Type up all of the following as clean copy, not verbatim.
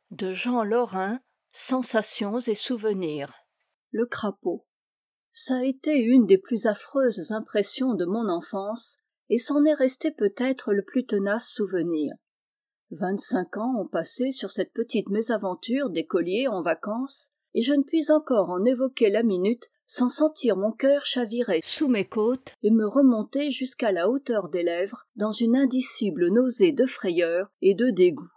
de Jean Lorrain, Sensations et souvenirs. Le crapaud. Ça a été une des plus affreuses impressions de mon enfance, et c'en est resté peut-être le plus tenace souvenir. 25 ans ont passé sur cette petite mésaventure d'écolier en vacances, et je ne puis encore en évoquer la minute sans sentir mon cœur chavirer sous mes côtes et me remonter jusqu'à la hauteur des lèvres dans une indicible nausée de frayeur et de dégoût.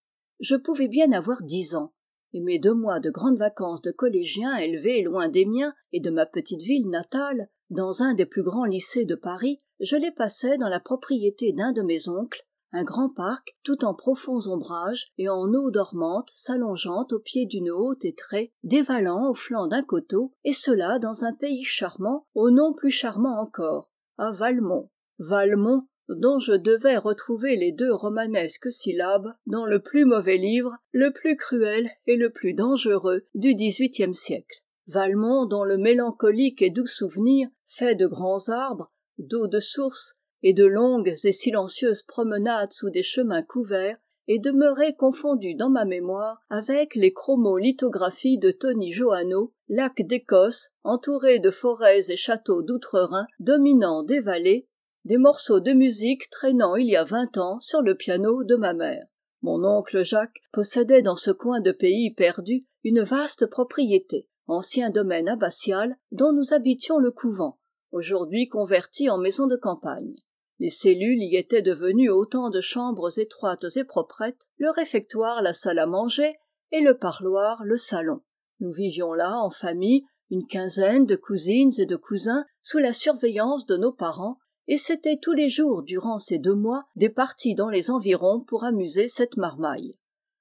Je pouvais bien avoir 10 ans, et mes 2 mois de grandes vacances de collégien élevés loin des miens et de ma petite ville natale, dans un des plus grands lycées de Paris, je les passais dans la propriété d'un de mes oncles, un grand parc tout en profonds ombrages et en eau dormante s'allongeant au pied d'une haute étrée, dévalant au flanc d'un coteau, et cela dans un pays charmant, au nom plus charmant encore, à Valmont. Valmont, dont je devais retrouver les 2 romanesques syllabes dans le plus mauvais livre, le plus cruel et le plus dangereux du XVIIIe siècle. Valmont, dont le mélancolique et doux souvenir, fait de grands arbres, d'eau de source et de longues et silencieuses promenades sous des chemins couverts, est demeuré confondu dans ma mémoire avec les chromolithographies de Tony Johanneau, lac d'Écosse, entouré de forêts et châteaux d'outre-Rhin, dominant des vallées, des morceaux de musique traînant il y a 20 ans sur le piano de ma mère. Mon oncle Jacques possédait dans ce coin de pays perdu une vaste propriété, ancien domaine abbatial dont nous habitions le couvent, aujourd'hui converti en maison de campagne. Les cellules y étaient devenues autant de chambres étroites et proprettes, le réfectoire la salle à manger et le parloir le salon. Nous vivions là en famille, une quinzaine de cousines et de cousins, sous la surveillance de nos parents, et c'était tous les jours durant ces 2 mois des parties dans les environs pour amuser cette marmaille.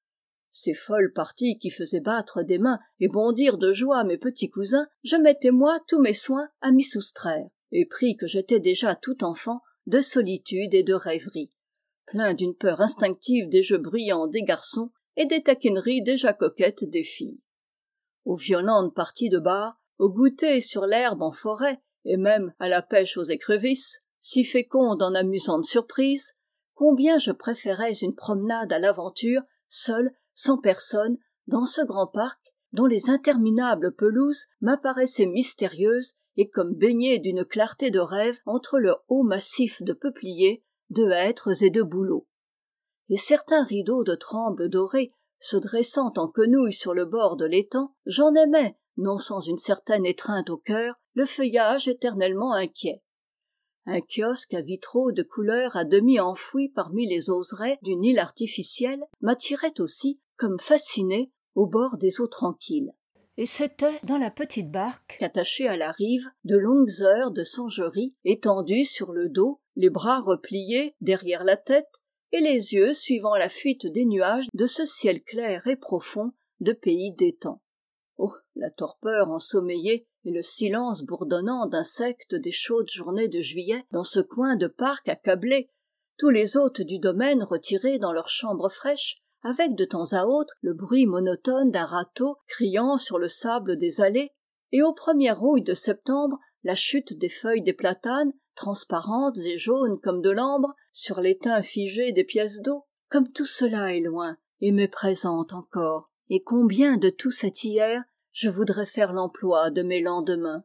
Ces folles parties qui faisaient battre des mains et bondir de joie mes petits cousins, je mettais moi tous mes soins à m'y soustraire, épris que j'étais déjà tout enfant de solitude et de rêverie, plein d'une peur instinctive des jeux bruyants des garçons et des taquineries déjà coquettes des filles. Aux violentes parties de bar, au goûter sur l'herbe en forêt et même à la pêche aux écrevisses, si féconde en amusantes surprises, combien je préférais une promenade à l'aventure, seule, sans personne, dans ce grand parc dont les interminables pelouses m'apparaissaient mystérieuses et comme baignées d'une clarté de rêve entre le haut massif de peupliers, de hêtres et de bouleaux. Et certains rideaux de trembles dorés se dressant en quenouille sur le bord de l'étang, j'en aimais, non sans une certaine étreinte au cœur, le feuillage éternellement inquiet. Un kiosque à vitraux de couleur à demi enfoui parmi les oserets d'une île artificielle m'attirait aussi, comme fasciné, au bord des eaux tranquilles. Et c'était dans la petite barque, attachée à la rive, de longues heures de songerie, étendues sur le dos, les bras repliés derrière la tête, et les yeux suivant la fuite des nuages de ce ciel clair et profond de pays d'étang. Oh, la torpeur ensommeillée et le silence bourdonnant d'insectes des chaudes journées de juillet dans ce coin de parc accablé, tous les hôtes du domaine retirés dans leurs chambres fraîches, avec de temps à autre le bruit monotone d'un râteau criant sur le sable des allées, et aux premières rouilles de septembre, la chute des feuilles des platanes, transparentes et jaunes comme de l'ambre, sur l'étain figé des pièces d'eau, comme tout cela est loin et m'est présent encore. Et combien de tout cet hier je voudrais faire l'emploi de mes lendemains.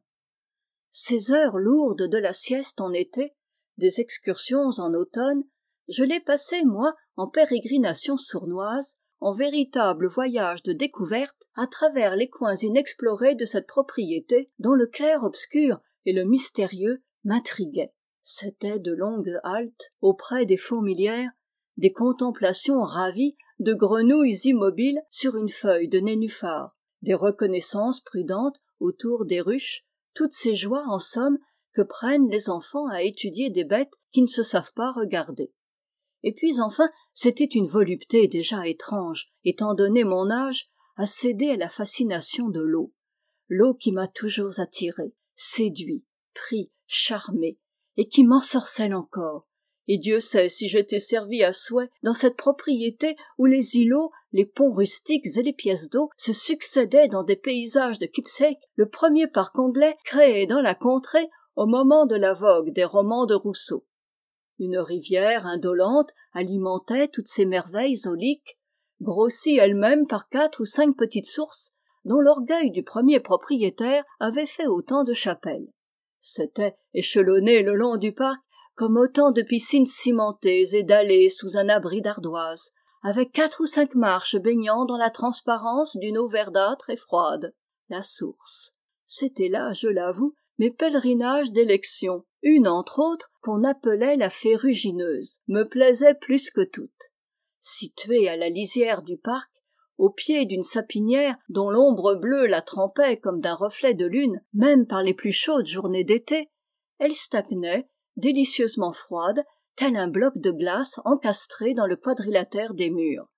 Ces heures lourdes de la sieste en été, des excursions en automne, je les passais, moi, en pérégrination sournoise, en véritable voyage de découverte à travers les coins inexplorés de cette propriété dont le clair-obscur et le mystérieux m'intriguaient. C'étaient de longues haltes auprès des fourmilières, des contemplations ravies de grenouilles immobiles sur une feuille de nénuphar, des reconnaissances prudentes autour des ruches, toutes ces joies, en somme, que prennent les enfants à étudier des bêtes qui ne se savent pas regarder. Et puis enfin, c'était une volupté déjà étrange, étant donné mon âge, à céder à la fascination de l'eau. L'eau qui m'a toujours attiré, séduit, pris, charmé, et qui m'ensorcelle encore. Et Dieu sait si j'étais servi à souhait dans cette propriété où les îlots, les ponts rustiques et les pièces d'eau se succédaient dans des paysages de keepsake, le premier parc anglais créé dans la contrée au moment de la vogue des romans de Rousseau. Une rivière indolente alimentait toutes ces merveilles auliques, grossie elle-même par 4 ou 5 petites sources dont l'orgueil du premier propriétaire avait fait autant de chapelles. C'étaient échelonnés le long du parc comme autant de piscines cimentées et dallées sous un abri d'ardoises, avec 4 ou 5 marches baignant dans la transparence d'une eau verdâtre et froide. La source. C'était là, je l'avoue, mes pèlerinages d'élection. Une, entre autres, qu'on appelait la Ferrugineuse, me plaisait plus que toutes. Située à la lisière du parc, au pied d'une sapinière dont l'ombre bleue la trempait comme d'un reflet de lune, même par les plus chaudes journées d'été, elle stagnait, délicieusement froide, tel un bloc de glace encastré dans le quadrilatère des murs.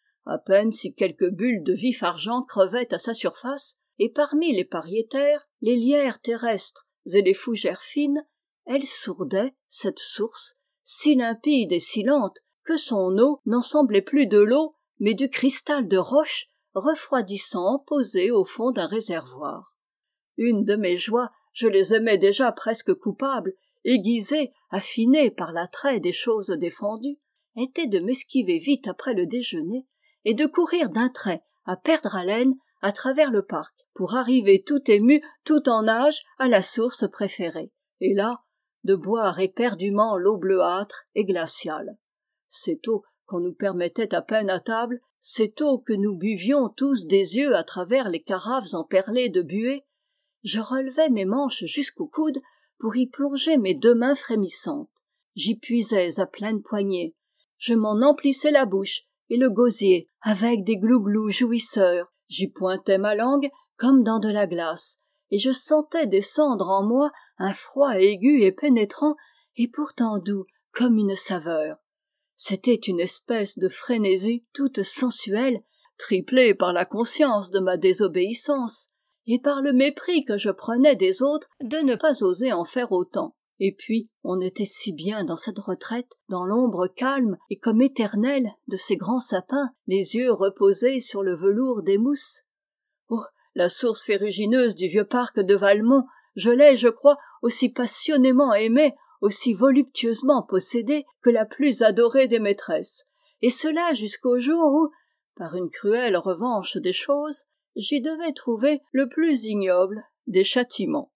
À peine si quelques bulles de vif argent crevaient à sa surface, et parmi les pariétaires, les lierres terrestres et les fougères fines, elle sourdait, cette source, si limpide et si lente que son eau n'en semblait plus de l'eau, mais du cristal de roche refroidissant posé au fond d'un réservoir. Une de mes joies, je les aimais déjà presque coupables, aiguisées, affinées par l'attrait des choses défendues, était de m'esquiver vite après le déjeuner et de courir d'un trait, à perdre haleine, à travers le parc, pour arriver tout ému, tout en nage, à la source préférée, et là, de boire éperdument l'eau bleuâtre et glaciale. Cette eau qu'on nous permettait à peine à table, cette eau que nous buvions tous des yeux à travers les carafes emperlées de buée, je relevais mes manches jusqu'au coude pour y plonger mes 2 mains frémissantes. J'y puisais à pleines poignées. Je m'en emplissais la bouche et le gosier avec des glouglous jouisseurs. J'y pointais ma langue comme dans de la glace, et je sentais descendre en moi un froid aigu et pénétrant, et pourtant doux comme une saveur. C'était une espèce de frénésie toute sensuelle, triplée par la conscience de ma désobéissance, et par le mépris que je prenais des autres de ne pas oser en faire autant. Et puis, on était si bien dans cette retraite, dans l'ombre calme et comme éternelle de ces grands sapins, les yeux reposés sur le velours des mousses. Oh, la source ferrugineuse du vieux parc de Valmont, je l'ai, je crois, aussi passionnément aimée, aussi voluptueusement possédée que la plus adorée des maîtresses, et cela jusqu'au jour où, par une cruelle revanche des choses, j'y devais trouver le plus ignoble des châtiments.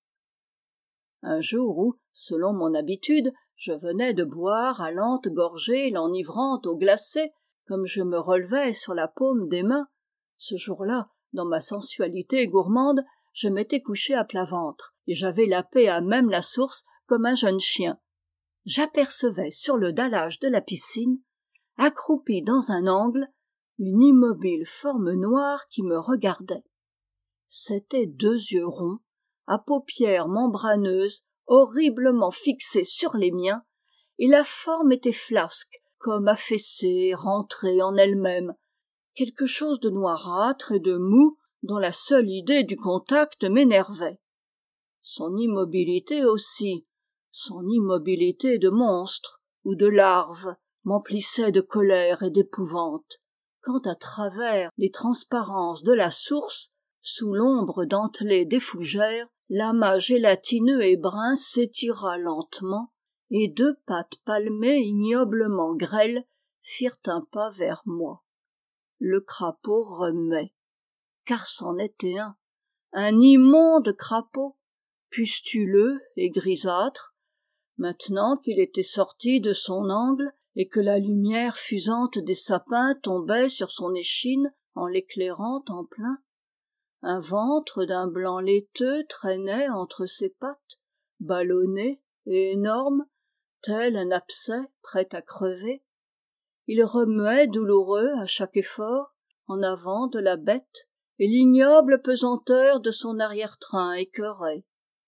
Un jour où, selon mon habitude, je venais de boire à lentes gorgées l'enivrante eau glacée, comme je me relevais sur la paume des mains, ce jour-là, dans ma sensualité gourmande, je m'étais couché à plat ventre, et j'avais lapé à même la source comme un jeune chien. J'apercevais sur le dallage de la piscine, accroupie dans un angle, une immobile forme noire qui me regardait. C'étaient 2 yeux ronds, à paupières membraneuses, horriblement fixés sur les miens, et la forme était flasque, comme affaissée, rentrée en elle-même, quelque chose de noirâtre et de mou, dont la seule idée du contact m'énervait. Son immobilité aussi, son immobilité de monstre ou de larve, m'emplissait de colère et d'épouvante, quand à travers les transparences de la source, sous l'ombre dentelée des fougères, l'amas gélatineux et brun s'étira lentement, et 2 pattes palmées ignoblement grêles firent un pas vers moi. Le crapaud remuait, car c'en était un immonde crapaud, pustuleux et grisâtre. Maintenant qu'il était sorti de son angle et que la lumière fusante des sapins tombait sur son échine en l'éclairant en plein, un ventre d'un blanc laiteux traînait entre ses pattes, ballonné et énorme, tel un abcès prêt à crever. Il remuait douloureux à chaque effort, en avant de la bête, et l'ignoble pesanteur de son arrière-train écœurait.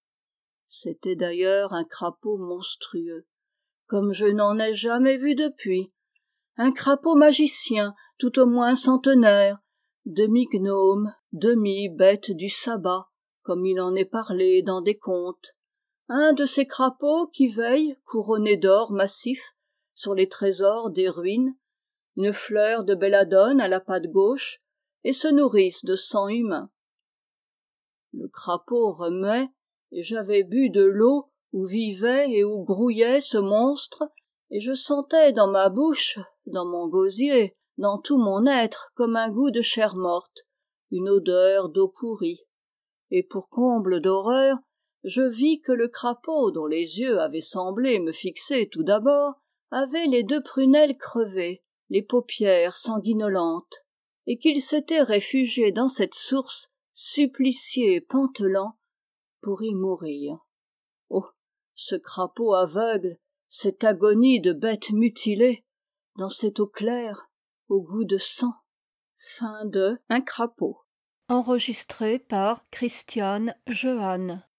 C'était d'ailleurs un crapaud monstrueux, comme je n'en ai jamais vu depuis, un crapaud magicien, tout au moins centenaire, demi-gnome, demi-bête du sabbat, comme il en est parlé dans des contes. Un de ces crapauds qui veillent, couronnés d'or massif, sur les trésors des ruines, une fleur de belladone à la patte gauche, et se nourrissent de sang humain. Le crapaud remuait, et j'avais bu de l'eau où vivait et où grouillait ce monstre, et je sentais dans ma bouche, dans mon gosier, dans tout mon être comme un goût de chair morte, une odeur d'eau pourrie. Et pour comble d'horreur, je vis que le crapaud dont les yeux avaient semblé me fixer tout d'abord avait les 2 prunelles crevées, les paupières sanguinolentes, et qu'il s'était réfugié dans cette source, supplicié pantelant, pour y mourir. Oh, ce crapaud aveugle, cette agonie de bête mutilée, dans cette eau claire, au goût de sang. Un crapaud. Enregistré par Christiane Jehanne.